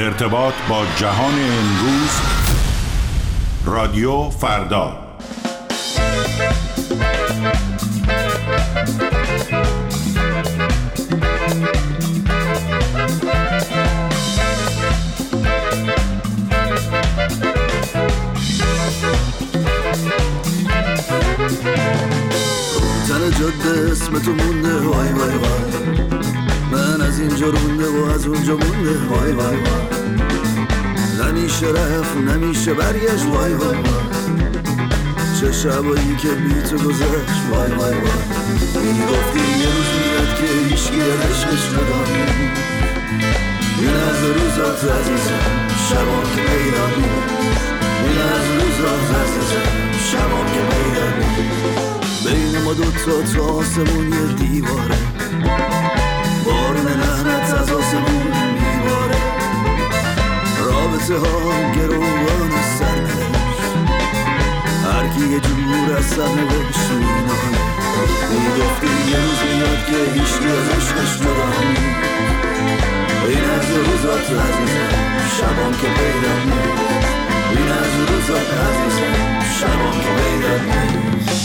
ارتباط با جهان امروز رادیو فردا. زن جاده اسم تو مونده وای وای وای، من از اینجا رونده و از اونجا مونده وای وای وای، نمیشه رفت نمیشه برگشت وای وای وای، چه شبایی که بی تو گذشت وای وای وای، میگفتی یه روز میاد که هیچکی از عشقش نداری، این از روزات عزیزم شبان که پیدا نیست، این از روزات عزیزم شبان که پیدا نیست، بین ما دوتا تو آسمون یه دیواره، بارون لعنت از آسمون میباره، رابطه ها گروان سرنوشت، هرکی یه جور از سرنوشت مینانه، میگفتی یه روز میاد که هیچکی از عشقش نداری، این از روزات عزیزم شبان که پیدا نیست، این از روزات عزیزم شبان که پیدا نیست.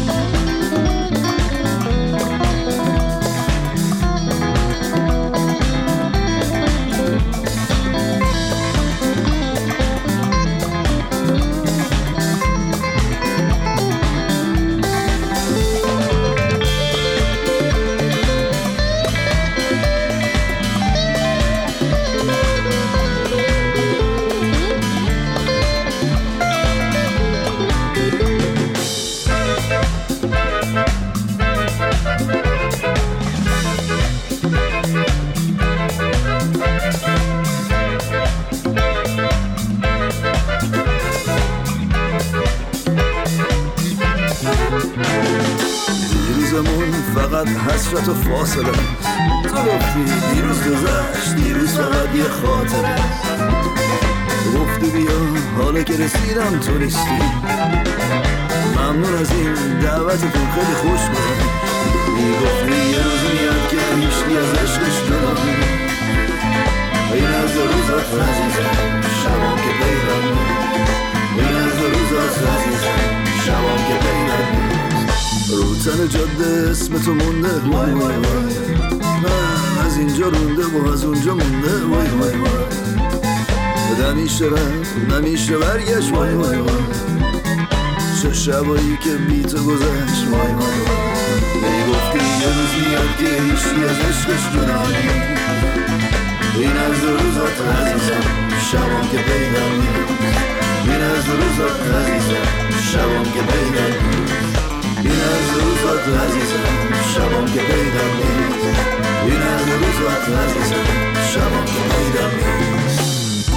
حسرت و فاصله تو گفتی دیروز گذشت، دیروز فقط یه خاطره، گفتی بیا حالا که رسیدم تو نیستی، ممنون از این دعوتتون خیلی خوش بود، میگفتی یه روز میاد که هیچکی از عشقش نداری، این از روزات عزیزم شبان که پیدا نیست، این از روزات عزیزم شبان که پیدا نیست، رو تن جاده اسم تو مونده وای وای وای، من از اینجا رونده و از اونجا مونده وای وای وای، نمیشه رفت نمیشه برگشت وای وای وای، چه شبایی که بی تو گذشت وای وای وای، میگفتی یه روز میاد که هیچکی از عشقش نداری، این از روزات عزیزم شبان که پیدا نیست، این از روزات عزیزم شبان که پیدا نیست، این از روزات عزیزم شبان که پیدا نیست، این از روزات عزیزم شبان که پیدا نیست.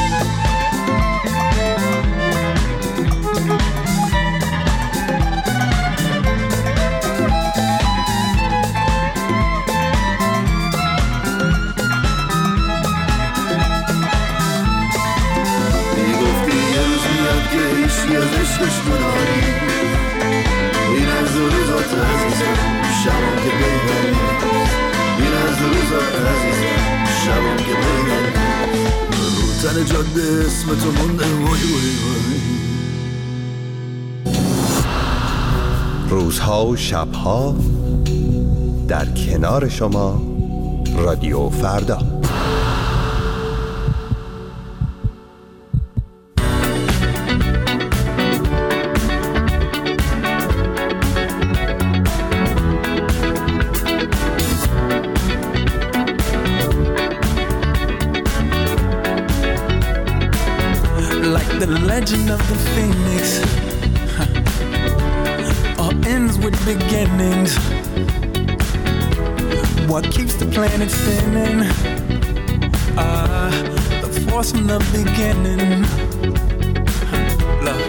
میگفتی یه روز میاد که هیچکی از عشقش نداری، این از روزات عزیزم شبان که پیدا نیست، این از روزات عزیزم شبان که پیدا نیست، رو تن جاده اسم تو مونده وای وای وای. روزها و شبها در کنار شما رادیو فردا. Legend of the Phoenix all ends with beginnings. What keeps the planet spinning? The force from the beginning. Love.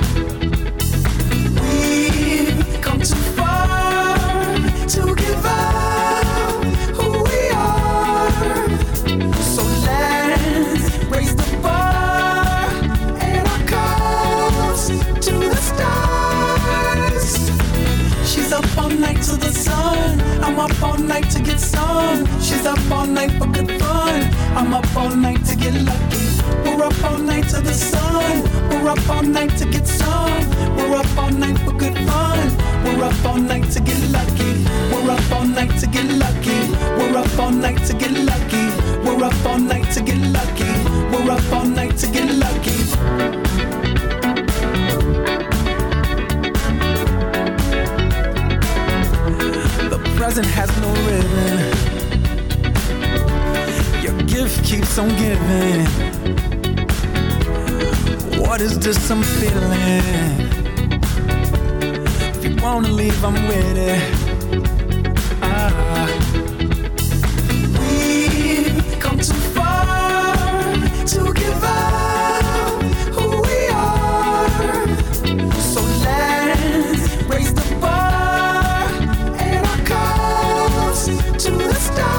We've come too far to give up who we are. So let's raise the bar and our cups to the stars. She's up all night to the sun. I'm up all night to get some. She's up all night for good fun. I'm up all night to get lucky. night to the sun. We're up all night to get some. We're up all night for good fun. We're up all night to get lucky. We're up all night to get lucky. We're up all night to get lucky. We're up all night to get lucky. We're up all night to get lucky. The present has no ribbon. Your gift keeps on giving. What is this I'm feeling? If you wanna leave, I'm with it. We've come too far to give up who we are. So let's raise the bar and our cups to the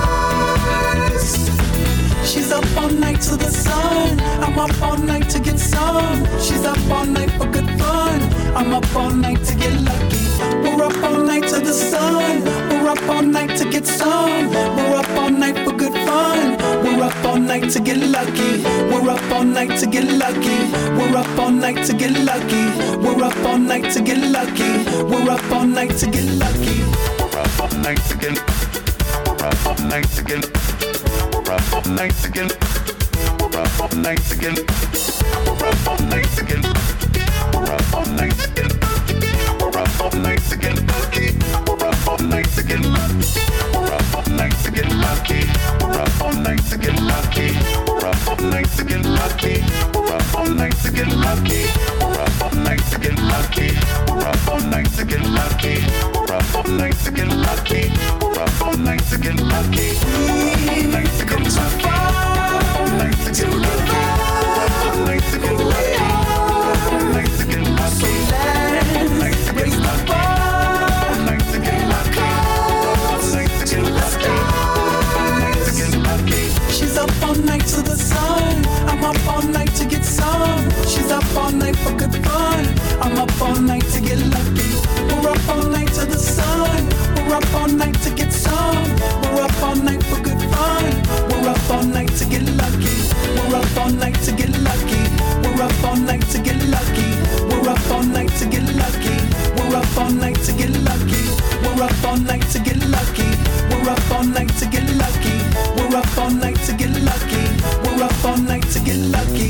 stars. She's up all night to the sun. I'm up all night to get some. She's up all night for good fun. I'm up all night to get lucky. We're up all night to the sun. We're up all night to get some. We're up all night for good fun. We're up all night to get lucky. We're up all night to get lucky. We're up all night to get lucky. We're up all night to get lucky. We're up all night to get lucky. We're up all night to get. We're up all night to get. We're up all night to get. We're up all night to get. We're up all night to get. We're up all night to get. We're up all night to get lucky. We're up all night to get lucky. We're up all night to get lucky. We're up all night to get lucky. We're up all night to get lucky. We're up all night to get lucky. We're up all night to get lucky. We're up all night to get lucky. We're up all night to get lucky. We're up all night to get lucky. All night to get lucky. All night to get lucky. All night to get lucky. All night to get lucky. All night to get lucky. All night to get lucky. All night to get lucky. All night to get lucky. She's up all night to the sun. I'm up all night to get some. She's up all night for good fun. I'm up all night to get lucky. We're up all night to the sun. We're up all night to get some. We're up all night for good fun. We're up all night to get lucky. We're up all night to get lucky. We're up all night to get lucky. We're up all night to get lucky. We're up all night to get lucky. We're up all night to get lucky. We're up all night to get lucky. We're up all night to get lucky. We're up all night to get lucky.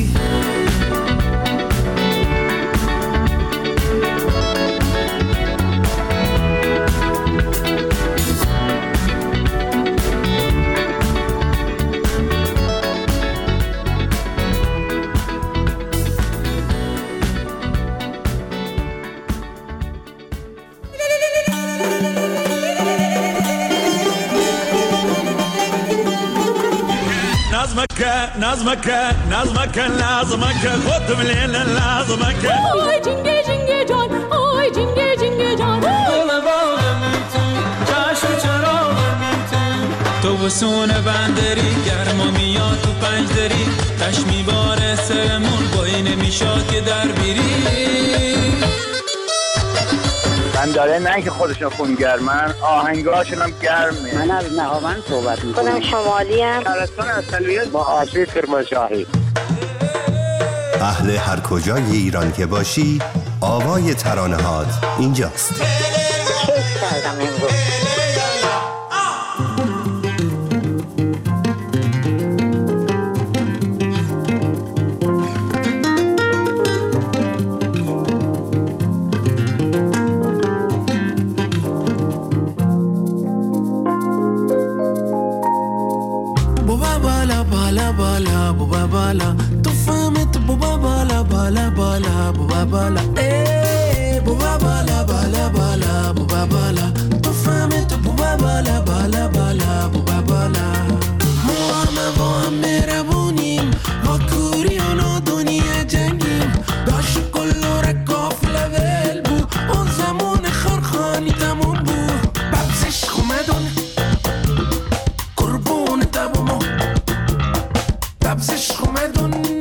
نظمك لازمك خد من لازمك آی جنگه جنگه جان آی جنگه جنگه جان گل باغم تو جشن چراغم تو بسون بندری گرما میاد تو پنجدری تش میباره سرمون بایی نمیشاد که در بیری من داره نه که خودشون خونگرمن آهنگاشون هم گرمه. من از نهاوند صحبت میکنم. خودم شمالی ام. شهرستان اصلیت با آسیب کرمانشاهی. اهل هر کجای ایران که باشی آوای ترانه‌هات اینجاست. کیف کردم امروز. تو فهمت بوبا بالا بالا بالا بوبا بالا ای بوبا بالا بالا بالا بوبا بالا تو فهمت بوبا بالا بالا بالا بوبا بالا ما همه با هم مهربونیم با کوری و نادونی جنگیم داشت کلو رکاف لول بو اون زمان خرخانی تموم بو ببزش خومدون قربون تبو مو ببزش خومدون